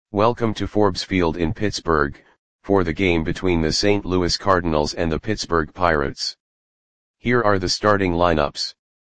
Welcome to Forbes Field in Pittsburgh, for the game between the St. Louis Cardinals and the Pittsburgh Pirates. Here are the starting lineups.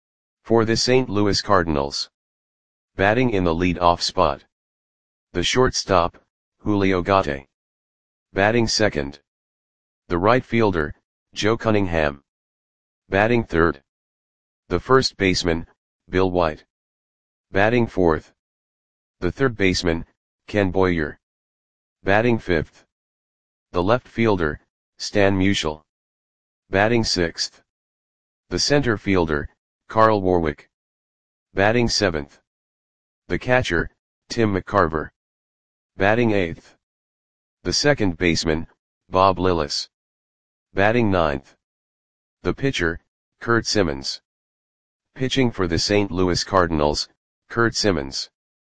For the St. Louis Cardinals. Batting in the lead-off spot. The shortstop, Julio Gatti. Batting second. The right fielder, Joe Cunningham. Batting third. The first baseman, Bill White. Batting fourth. The third baseman, Ken Boyer. Batting fifth. The left fielder, Stan Musial. Batting sixth. The center fielder, Carl Warwick. Batting seventh. The catcher, Tim McCarver. Batting eighth. The second baseman, Bob Lillis. Batting ninth. The pitcher, Curt Simmons. Pitching for the St. Louis Cardinals, Curt Simmons.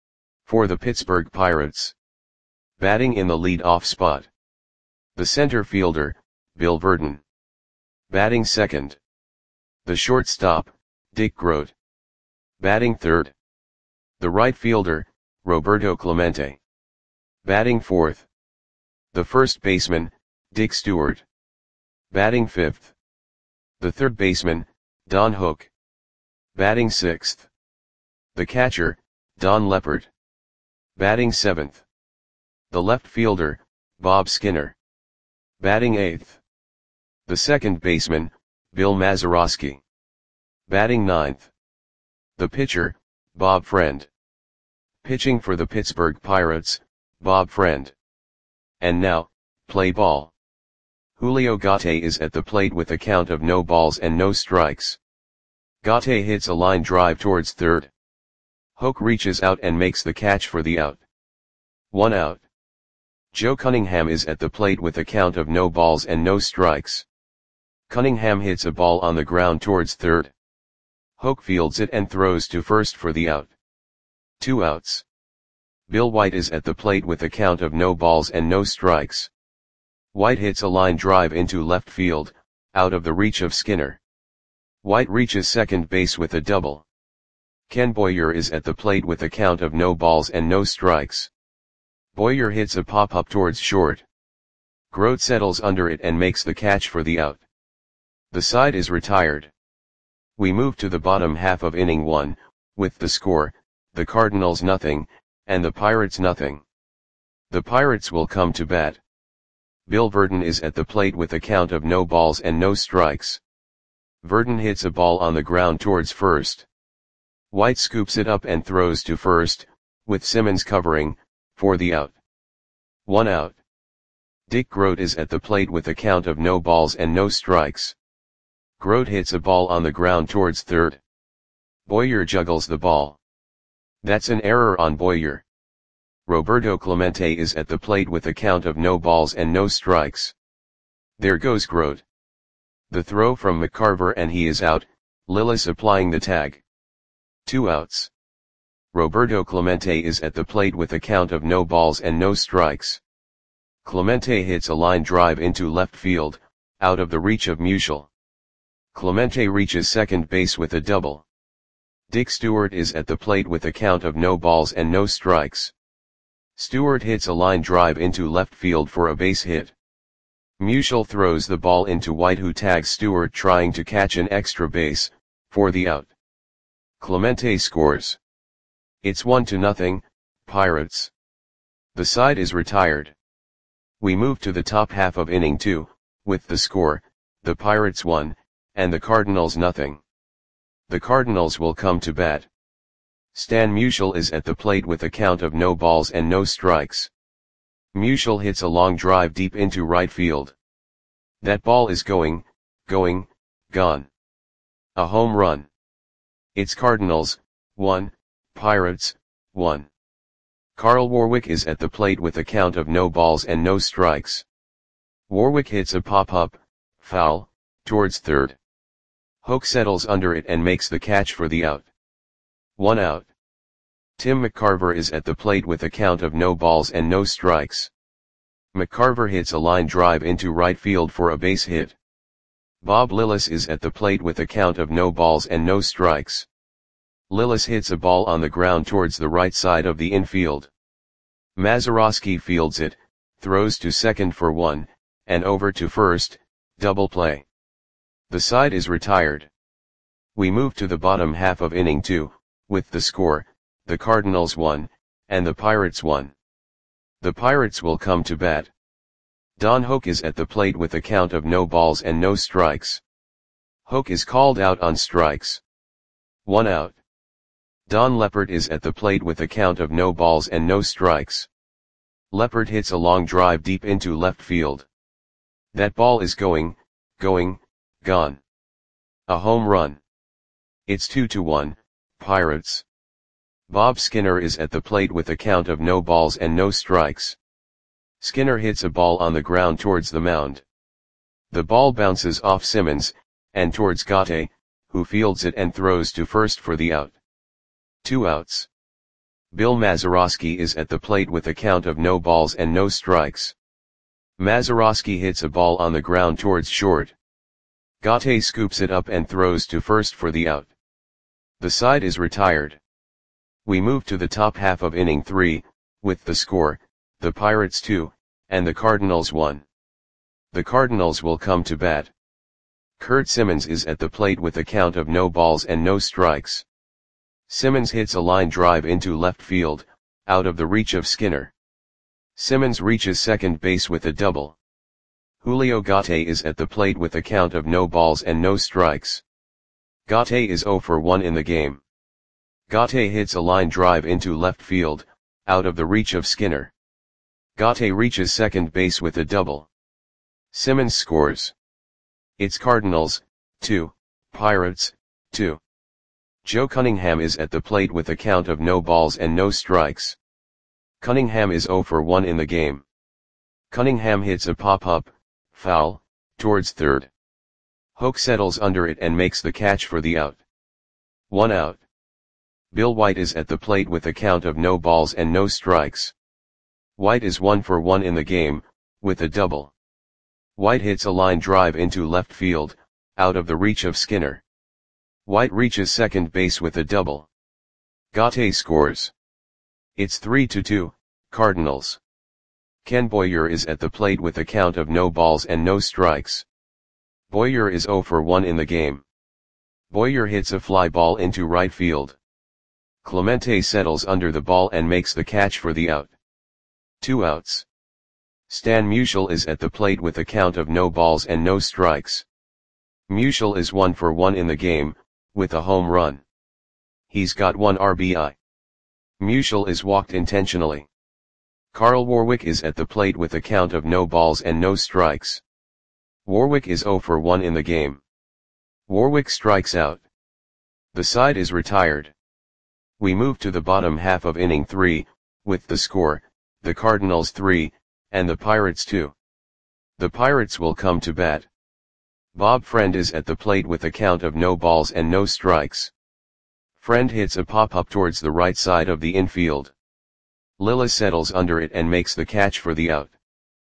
For the Pittsburgh Pirates. Batting in the lead-off spot. The center fielder, Bill Virdon. Batting second. The shortstop, Dick Groat. Batting third. The right fielder, Roberto Clemente. Batting fourth. The first baseman, Dick Stewart. Batting fifth. The third baseman, Don Hook. Batting sixth. The catcher, Don Leppert. Batting seventh. The left fielder, Bob Skinner. Batting eighth. The second baseman, Bill Mazeroski. Batting ninth. The pitcher, Bob Friend. Pitching for the Pittsburgh Pirates, Bob Friend. And now, play ball. Julio Gatti is at the plate with a count of no balls and no strikes. Gatti hits a line drive towards third. Hook reaches out and makes the catch for the out. 1 out. Joe Cunningham is at the plate with a count of no balls and no strikes. Cunningham hits a ball on the ground towards third. Hook fields it and throws to first for the out. 2 outs. Bill White is at the plate with a count of no balls and no strikes. White hits a line drive into left field, out of the reach of Skinner. White reaches second base with a double. Ken Boyer is at the plate with a count of no balls and no strikes. Boyer hits a pop-up towards short. Groat settles under it and makes the catch for the out. The side is retired. We move to the bottom half of inning 1, with the score, the Cardinals nothing, and the Pirates nothing. The Pirates will come to bat. Bill Virdon is at the plate with a count of no balls and no strikes. Virdon hits a ball on the ground towards first. White scoops it up and throws to first, with Simmons covering, for the out. 1 out. Dick Groat is at the plate with a count of no balls and no strikes. Groat hits a ball on the ground towards third. Boyer juggles the ball. That's an error on Boyer. Roberto Clemente is at the plate with a count of no balls and no strikes. There goes Groat. The throw from McCarver and he is out, Lillis applying the tag. 2 outs. Roberto Clemente is at the plate with a count of no balls and no strikes. Clemente hits a line drive into left field, out of the reach of Musial. Clemente reaches second base with a double. Dick Stewart is at the plate with a count of no balls and no strikes. Stewart hits a line drive into left field for a base hit. Musial throws the ball into White, who tags Stewart trying to catch an extra base, for the out. Clemente scores. It's 1-0, Pirates. The side is retired. We move to the top half of inning 2, with the score, the Pirates 1, and the Cardinals nothing. The Cardinals will come to bat. Stan Musial is at the plate with a count of no balls and no strikes. Musial hits a long drive deep into right field. That ball is gone. A home run. It's Cardinals, 1, Pirates, 1. Carl Warwick is at the plate with a count of no balls and no strikes. Warwick hits a pop-up, foul, towards third. Hook settles under it and makes the catch for the out. 1 out. Tim McCarver is at the plate with a count of no balls and no strikes. McCarver hits a line drive into right field for a base hit. Bob Lillis is at the plate with a count of no balls and no strikes. Lillis hits a ball on the ground towards the right side of the infield. Mazeroski fields it, throws to second for 1, and over to first, double play. The side is retired. We move to the bottom half of inning 2, with the score, the Cardinals 1, and the Pirates 1. The Pirates will come to bat. Don Hoke is at the plate with a count of no balls and no strikes. Hoke is called out on strikes. 1 out. Don Leppert is at the plate with a count of no balls and no strikes. Leppert hits a long drive deep into left field. That ball is gone. A home run. It's 2-1, Pirates. Bob Skinner is at the plate with a count of no balls and no strikes. Skinner hits a ball on the ground towards the mound. The ball bounces off Simmons, and towards Gatte, who fields it and throws to first for the out. 2 outs. Bill Mazeroski is at the plate with a count of no balls and no strikes. Mazeroski hits a ball on the ground towards short. Gatte scoops it up and throws to first for the out. The side is retired. We move to the top half of inning 3, with the score, the Pirates 2, and the Cardinals 1. The Cardinals will come to bat. Kurt Simmons is at the plate with a count of no balls and no strikes. Simmons hits a line drive into left field, out of the reach of Skinner. Simmons reaches second base with a double. Julio Gatte is at the plate with a count of no balls and no strikes. Gatte is 0 for 1 in the game. Gatte hits a line drive into left field, out of the reach of Skinner. Gatte reaches second base with a double. Simmons scores. It's Cardinals, 2, Pirates, 2. Joe Cunningham is at the plate with a count of no balls and no strikes. Cunningham is 0 for 1 in the game. Cunningham hits a pop-up, foul, towards third. Hoke settles under it and makes the catch for the out. 1 out. Bill White is at the plate with a count of no balls and no strikes. White is 1 for 1 in the game, with a double. White hits a line drive into left field, out of the reach of Skinner. White reaches second base with a double. Gatte scores. It's 3-2, Cardinals. Ken Boyer is at the plate with a count of no balls and no strikes. Boyer is 0 for 1 in the game. Boyer hits a fly ball into right field. Clemente settles under the ball and makes the catch for the out. 2 outs. Stan Musial is at the plate with a count of no balls and no strikes. Musial is 1 for 1 in the game, with a home run. He's got 1 RBI. Musial is walked intentionally. Carl Warwick is at the plate with a count of no balls and no strikes. Warwick is 0 for 1 in the game. Warwick strikes out. The side is retired. We move to the bottom half of inning 3, with the score, the Cardinals 3, and the Pirates 2. The Pirates will come to bat. Bob Friend is at the plate with a count of no balls and no strikes. Friend hits a pop-up towards the right side of the infield. Lilla settles under it and makes the catch for the out.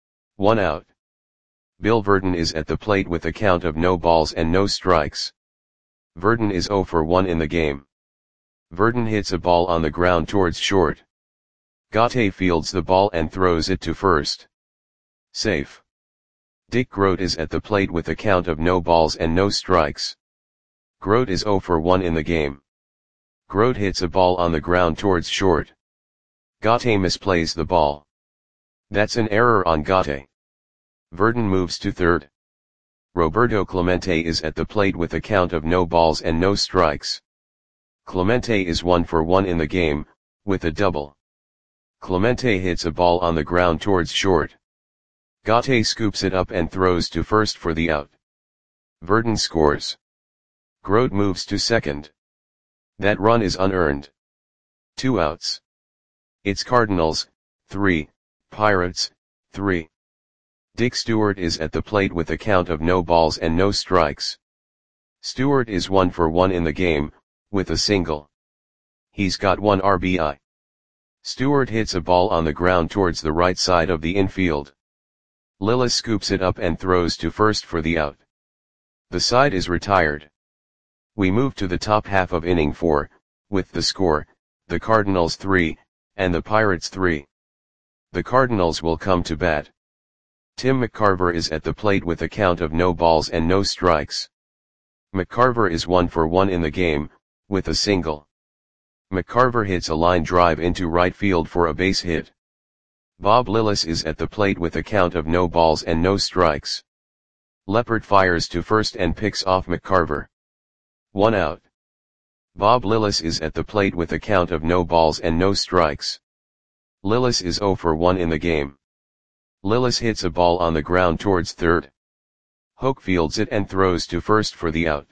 1 out. Bill Verdon is at the plate with a count of no balls and no strikes. Verdon is 0 for 1 in the game. Verdon hits a ball on the ground towards short. Gatte fields the ball and throws it to first. Safe. Dick Grote is at the plate with a count of no balls and no strikes. Grote is 0 for 1 in the game. Grote hits a ball on the ground towards short. Gatte misplays the ball. That's an error on Gatte. Verdon moves to third. Roberto Clemente is at the plate with a count of no balls and no strikes. Clemente is 1 for 1 in the game, with a double. Clemente hits a ball on the ground towards short. Gatte scoops it up and throws to first for the out. Verdon scores. Grote moves to second. That run is unearned. 2 outs. It's Cardinals, 3, Pirates, 3. Dick Stewart is at the plate with a count of no balls and no strikes. Stewart is 1 for 1 in the game, with a single. He's got 1 RBI. Stewart hits a ball on the ground towards the right side of the infield. Lilla scoops it up and throws to first for the out. The side is retired. We move to the top half of inning 4, with the score, the Cardinals 3, and the Pirates 3. The Cardinals will come to bat. Tim McCarver is at the plate with a count of no balls and no strikes. McCarver is 1 for 1 in the game, with a single. McCarver hits a line drive into right field for a base hit. Bob Lillis is at the plate with a count of no balls and no strikes. Leppert fires to first and picks off McCarver. 1 out. Bob Lillis is at the plate with a count of no balls and no strikes. Lillis is 0 for 1 in the game. Lillis hits a ball on the ground towards third. Hoke fields it and throws to first for the out.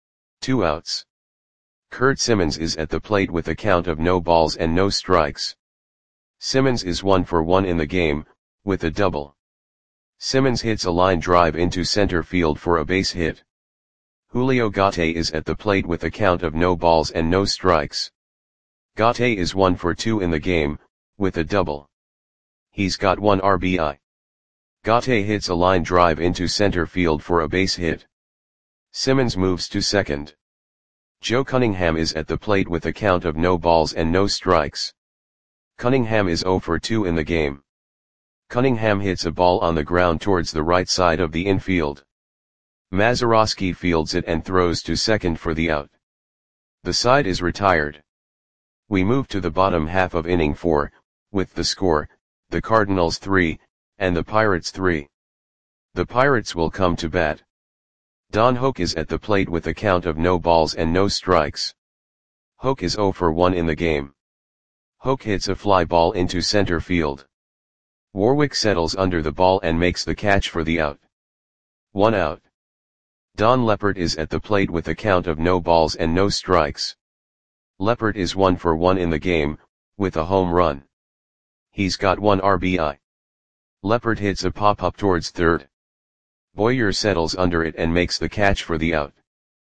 2 outs. Kurt Simmons is at the plate with a count of no balls and no strikes. Simmons is 1 for 1 in the game, with a double. Simmons hits a line drive into center field for a base hit. Julio Gate is at the plate with a count of no balls and no strikes. Gate is 1 for 2 in the game, with a double. He's got 1 RBI. Gate hits a line drive into center field for a base hit. Simmons moves to second. Joe Cunningham is at the plate with a count of no balls and no strikes. Cunningham is 0 for 2 in the game. Cunningham hits a ball on the ground towards the right side of the infield. Mazeroski fields it and throws to second for the out. The side is retired. We move to the bottom half of inning 4, with the score, the Cardinals 3, and the Pirates 3. The Pirates will come to bat. Don Hoke is at the plate with a count of no balls and no strikes. Hoke is 0 for 1 in the game. Hoke hits a fly ball into center field. Warwick settles under the ball and makes the catch for the out. 1 out. Don Leppert is at the plate with a count of no balls and no strikes. Leppert is 1 for 1 in the game, with a home run. He's got 1 RBI. Leppert hits a pop-up towards third. Boyer settles under it and makes the catch for the out.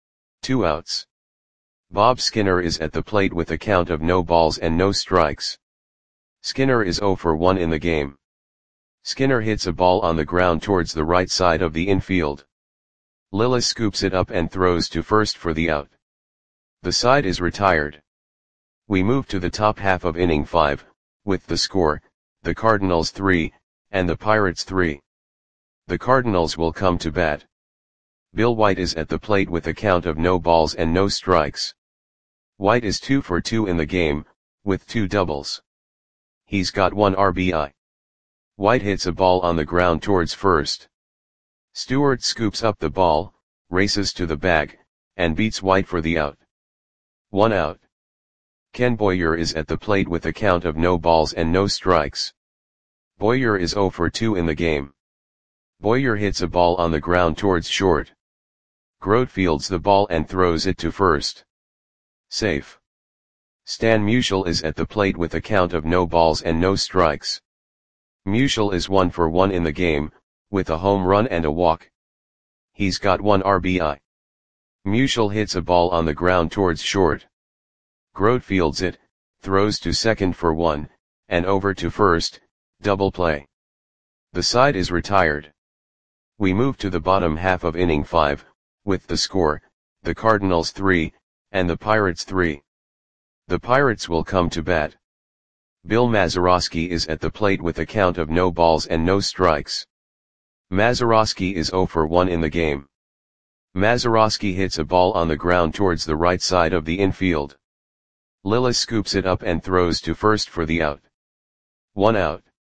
2 outs. Bob Skinner is at the plate with a count of no balls and no strikes. Skinner is 0 for 1 in the game. Skinner hits a ball on the ground towards the right side of the infield. Lillis scoops it up and throws to first for the out. The side is retired. We move to the top half of inning 5, with the score, the Cardinals 3, and the Pirates 3. The Cardinals will come to bat. Bill White is at the plate with a count of no balls and no strikes. White is 2 for 2 in the game, with 2 doubles. He's got 1 RBI. White hits a ball on the ground towards first. Stewart scoops up the ball, races to the bag, and beats White for the out. 1 out. Ken Boyer is at the plate with a count of no balls and no strikes. Boyer is 0 for 2 in the game. Boyer hits a ball on the ground towards short. Grote fields the ball and throws it to first. Safe. Stan Musial is at the plate with a count of no balls and no strikes. Musial is 1 for 1 in the game, with a home run and a walk. He's got 1 RBI. Musial hits a ball on the ground towards short. Grote fields it, throws to second for 1, and over to first, double play. The side is retired. We move to the bottom half of inning 5, with the score, the Cardinals 3, and the Pirates 3. The Pirates will come to bat. Bill Mazeroski is at the plate with a count of no balls and no strikes. Mazeroski is 0 for 1 in the game. Mazeroski hits a ball on the ground towards the right side of the infield. Lillis scoops it up and throws to first for the out. 1 out.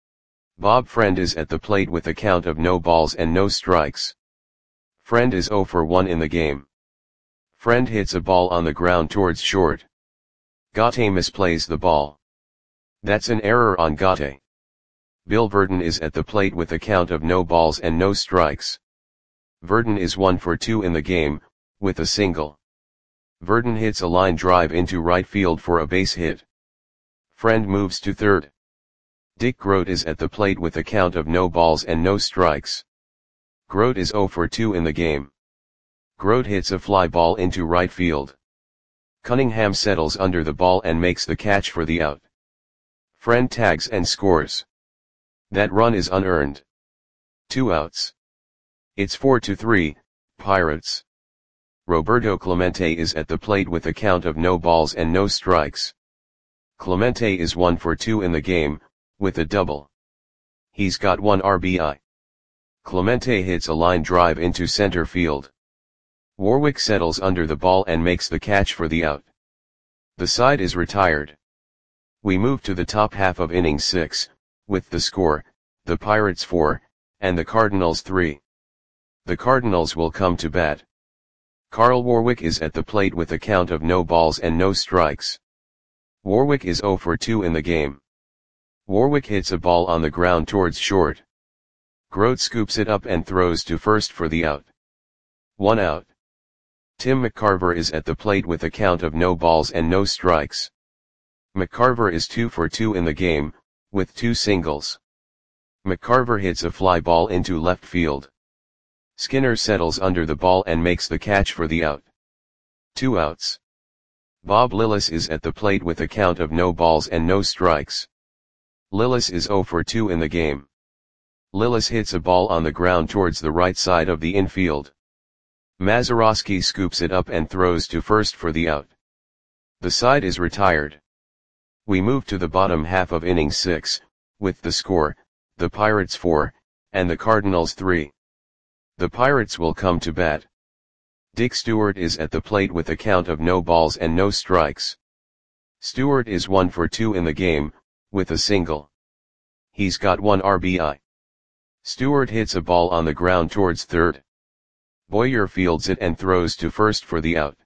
Bob Friend is at the plate with a count of no balls and no strikes. Friend is 0 for 1 in the game. Friend hits a ball on the ground towards short. Gate misplays the ball. That's an error on Gate. Bill Verdon is at the plate with a count of no balls and no strikes. Verdon is 1 for 2 in the game, with a single. Verdon hits a line drive into right field for a base hit. Friend moves to third. Dick Grote is at the plate with a count of no balls and no strikes. Grote is 0 for 2 in the game. Grote hits a fly ball into right field. Cunningham settles under the ball and makes the catch for the out. Friend tags and scores. That run is unearned. 2 outs. It's 4-3, Pirates. Roberto Clemente is at the plate with a count of no balls and no strikes. Clemente is 1 for 2 in the game, with a double. He's got 1 RBI. Clemente hits a line drive into center field. Warwick settles under the ball and makes the catch for the out. The side is retired. We move to the top half of inning 6, with the score, the Pirates 4, and the Cardinals 3. The Cardinals will come to bat. Carl Warwick is at the plate with a count of no balls and no strikes. Warwick is 0 for 2 in the game. Warwick hits a ball on the ground towards short. Grote scoops it up and throws to first for the out. 1 out. Tim McCarver is at the plate with a count of no balls and no strikes. McCarver is 2 for 2 in the game, with 2 singles. McCarver hits a fly ball into left field. Skinner settles under the ball and makes the catch for the out. 2 outs. Bob Lillis is at the plate with a count of no balls and no strikes. Lillis is 0 for 2 in the game. Lillis hits a ball on the ground towards the right side of the infield. Mazeroski scoops it up and throws to first for the out. The side is retired. We move to the bottom half of inning 6, with the score, the Pirates 4, and the Cardinals 3. The Pirates will come to bat. Dick Stewart is at the plate with a count of no balls and no strikes. Stewart is 1 for 2 in the game, with a single. He's got 1 RBI. Stewart hits a ball on the ground towards third. Boyer fields it and throws to first for the out.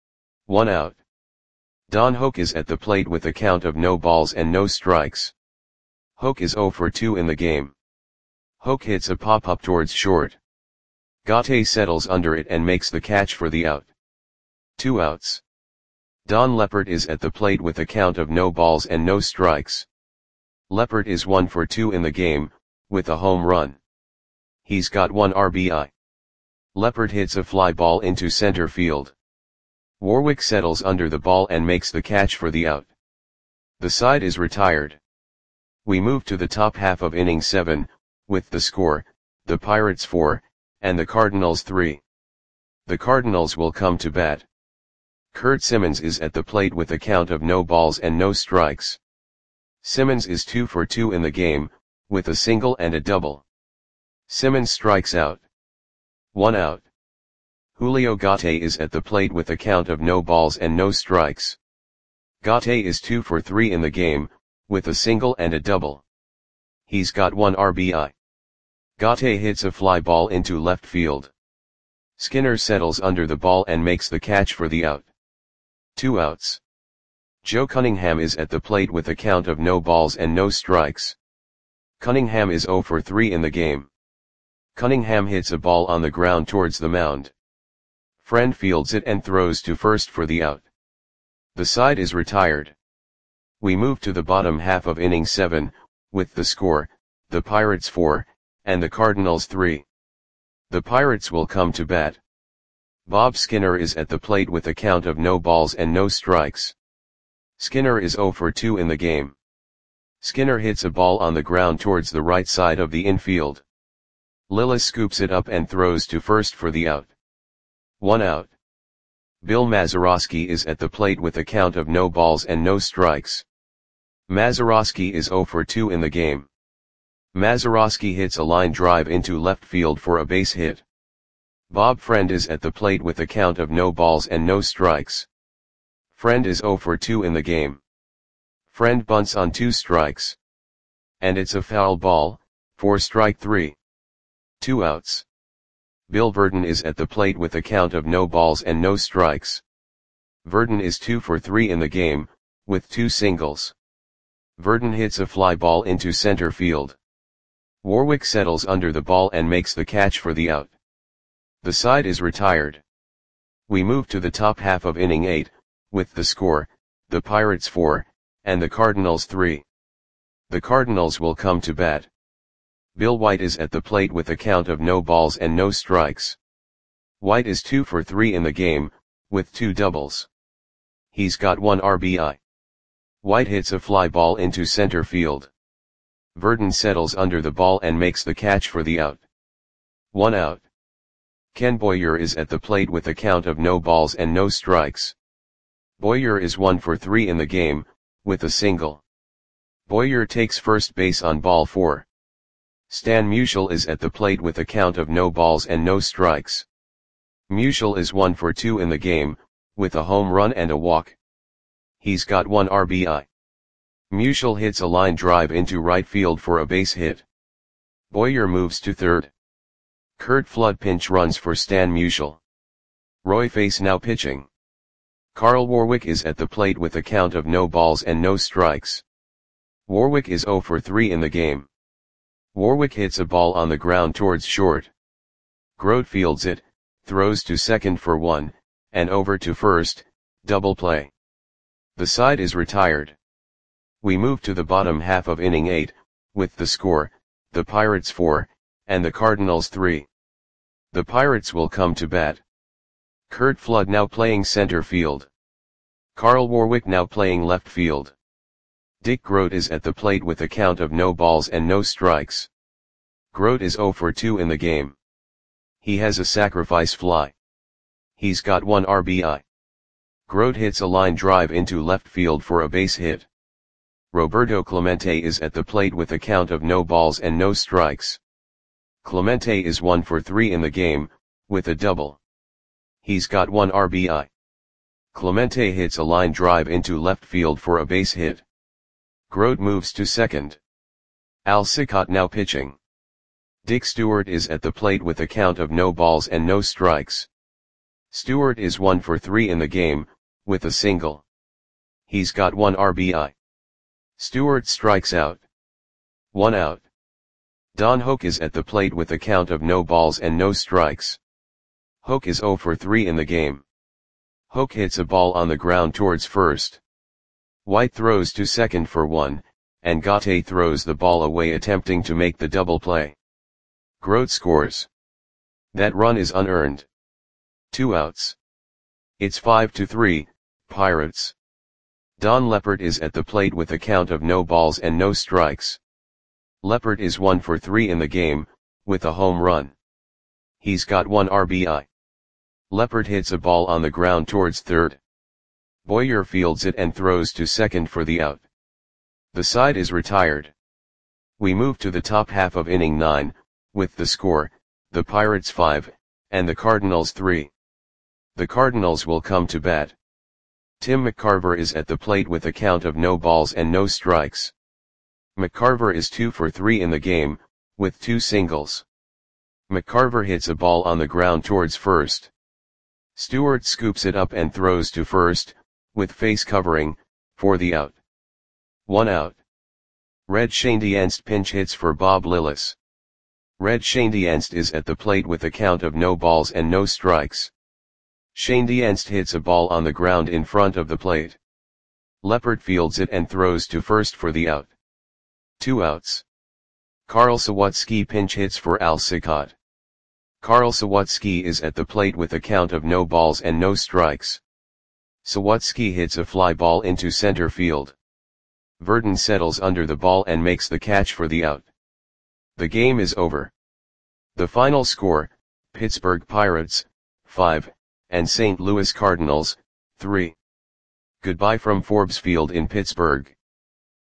1 out. Don Hoke is at the plate with a count of no balls and no strikes. Hoke is 0 for 2 in the game. Hoke hits a pop-up towards short. Gaute settles under it and makes the catch for the out. 2 outs. Don Leppert is at the plate with a count of no balls and no strikes. Leppert is 1 for 2 in the game, with a home run. He's got 1 RBI. Leppert hits a fly ball into center field. Warwick settles under the ball and makes the catch for the out. The side is retired. We move to the top half of inning 7, with the score, the Pirates 4, and the Cardinals 3. The Cardinals will come to bat. Kurt Simmons is at the plate with a count of no balls and no strikes. Simmons is 2 for 2 in the game, with a single and a double. Simmons strikes out. 1 out. Julio Gaute is at the plate with a count of no balls and no strikes. Gaute is 2 for 3 in the game, with a single and a double. He's got 1 RBI. Gaute hits a fly ball into left field. Skinner settles under the ball and makes the catch for the out. 2 outs. Joe Cunningham is at the plate with a count of no balls and no strikes. Cunningham is 0 for 3 in the game. Cunningham hits a ball on the ground towards the mound. Friend fields it and throws to first for the out. The side is retired. We move to the bottom half of inning 7, with the score, the Pirates 4, and the Cardinals 3. The Pirates will come to bat. Bob Skinner is at the plate with a count of no balls and no strikes. Skinner is 0 for 2 in the game. Skinner hits a ball on the ground towards the right side of the infield. Lillis scoops it up and throws to first for the out. 1 out. Bill Mazeroski is at the plate with a count of no balls and no strikes. Mazeroski is 0 for 2 in the game. Mazeroski hits a line drive into left field for a base hit. Bob Friend is at the plate with a count of no balls and no strikes. Friend is 0 for 2 in the game. Friend bunts on 2 strikes. And it's a foul ball, for strike 3. 2 outs. Bill Verdon is at the plate with a count of no balls and no strikes. Verdon is 2 for 3 in the game, with 2 singles. Verdon hits a fly ball into center field. Warwick settles under the ball and makes the catch for the out. The side is retired. We move to the top half of inning 8, with the score, the Pirates 4, and the Cardinals 3. The Cardinals will come to bat. Bill White is at the plate with a count of no balls and no strikes. White is 2 for 3 in the game, with 2 doubles. He's got 1 RBI. White hits a fly ball into center field. Verdon settles under the ball and makes the catch for the out. 1 out. Ken Boyer is at the plate with a count of no balls and no strikes. Boyer is 1 for 3 in the game, with a single. Boyer takes first base on ball 4. Stan Musial is at the plate with a count of no balls and no strikes. Musial is 1 for 2 in the game, with a home run and a walk. He's got 1 RBI. Musial hits a line drive into right field for a base hit. Boyer moves to third. Curt Flood pinch runs for Stan Musial. Roy Face now pitching. Carl Warwick is at the plate with a count of no balls and no strikes. Warwick is 0 for 3 in the game. Warwick hits a ball on the ground towards short. Grote fields it, throws to second for 1, and over to first, double play. The side is retired. We move to the bottom half of inning 8, with the score, the Pirates 4, and the Cardinals 3. The Pirates will come to bat. Curt Flood now playing center field. Carl Warwick now playing left field. Dick Grote is at the plate with a count of no balls and no strikes. Grote is 0 for 2 in the game. He has a sacrifice fly. He's got 1 RBI. Grote hits a line drive into left field for a base hit. Roberto Clemente is at the plate with a count of no balls and no strikes. Clemente is 1 for 3 in the game, with a double. He's got 1 RBI. Clemente hits a line drive into left field for a base hit. Grote moves to second. Al Cicotte now pitching. Dick Stewart is at the plate with a count of no balls and no strikes. Stewart is 1 for 3 in the game, with a single. He's got 1 RBI. Stewart strikes out. 1 out. Don Hoak is at the plate with a count of no balls and no strikes. Hoak is 0 for 3 in the game. Hoak hits a ball on the ground towards first. White throws to second for 1, and Gaute throws the ball away attempting to make the double play. Grote scores. That run is unearned. 2 outs. It's 5-3, Pirates. Don Leppert is at the plate with a count of no balls and no strikes. Leppert is 1 for 3 in the game, with a home run. He's got 1 RBI. Leppert hits a ball on the ground towards third. Boyer fields it and throws to second for the out. The side is retired. We move to the top half of inning 9, with the score, the Pirates 5, and the Cardinals 3. The Cardinals will come to bat. Tim McCarver is at the plate with a count of no balls and no strikes. McCarver is 2 for 3 in the game, with 2 singles. McCarver hits a ball on the ground towards first. Stewart scoops it up and throws to first, with face covering, for the out. 1 out. Red Schoendienst pinch hits for Bob Lillis. Red Schoendienst is at the plate with a count of no balls and no strikes. Schoendienst hits a ball on the ground in front of the plate. Leppert fields it and throws to first for the out. 2 outs. Carl Sawatzky pinch hits for Al Cicotte. Carl Sawatzky is at the plate with a count of no balls and no strikes. Sawatzky hits a fly ball into center field. Verdon settles under the ball and makes the catch for the out. The game is over. The final score, Pittsburgh Pirates, 5, and St. Louis Cardinals, 3. Goodbye from Forbes Field in Pittsburgh.